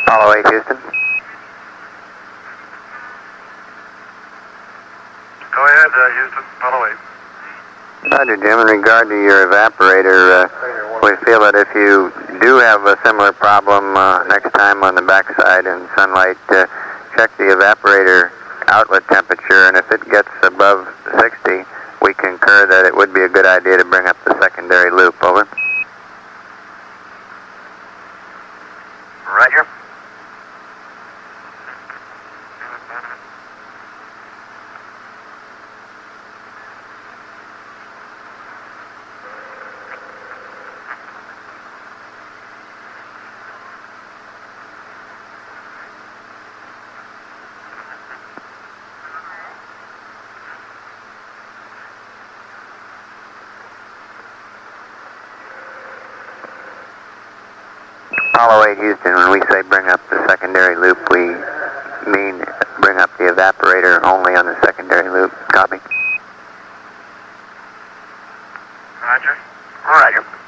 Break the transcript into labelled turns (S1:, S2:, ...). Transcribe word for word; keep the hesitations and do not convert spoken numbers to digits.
S1: Apollo eight, Houston.
S2: Go ahead, uh, Houston, Apollo eight.
S1: Roger, Jim. In regard to your evaporator, uh, we feel that if you do have a similar problem uh, next time on the backside in sunlight, uh, check the evaporator outlet temperature, and if it gets above sixty, we concur that it would be a good idea to bring up the secondary loop. Over.
S2: Roger.
S1: Apollo eight, Houston, when we say bring up the secondary loop, we mean bring up the evaporator only on the secondary loop. Copy.
S2: Roger. Roger.